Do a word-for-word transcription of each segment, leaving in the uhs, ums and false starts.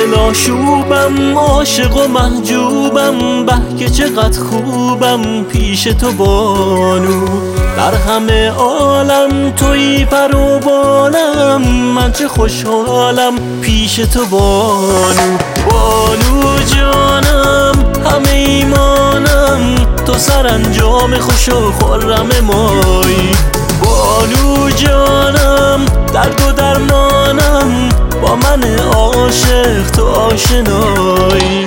دل آشوبم، عاشق و محجوبم، به که چقدر خوبم پیش تو بانو. در همه عالم تویی پر و بالم، من چه خوشحالم پیش تو بانو. بانو جانم همه ایمانم، تو سرانجام خوش و خرم مایی. بانو جانم درد و درمانم، با من عاشق تو آشنایی.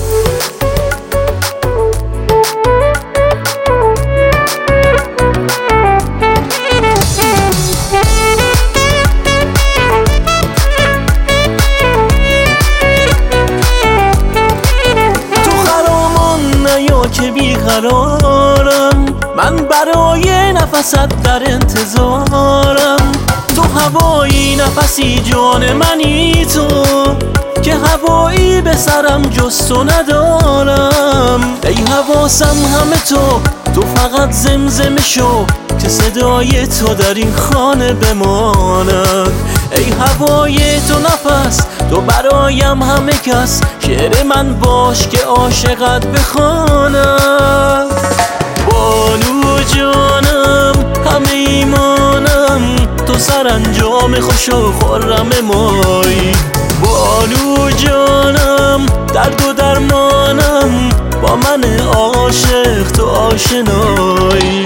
تو خرامان نیا که بیقرارم، من برای نفست در انتظارم. تو هوایی نفسی جان منی تو، که هوایی به سرم جز تو ندارم. ای حواسم همه تو، تو فقط زمزمه شو که صدای تو در این خانه بماند. ای هوای تو نفس، تو برایم همه کس، شعر من باش که عاشقت بخواند. بانو جانم همه ایمانم، تو سرانجام خوش و خرم مایی. بانو جانم درد و درمانم، با من عاشق تو آشنایی.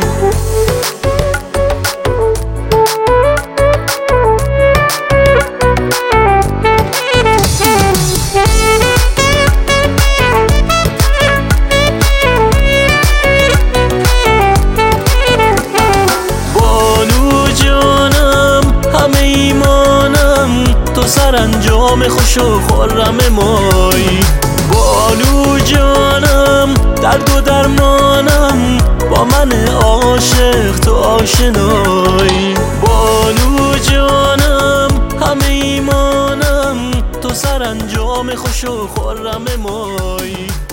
سرانجام خوش و خرم مایی. بانو جانم درد و درمانم، با من عاشق تو آشنایی. بانو جانم همه ایمانم، تو سرانجام خوش و خرم مایی.